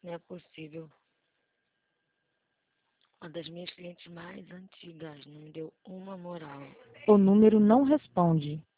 Não é possível. Uma das minhas clientes mais antigas não me deu uma moral. O número não responde.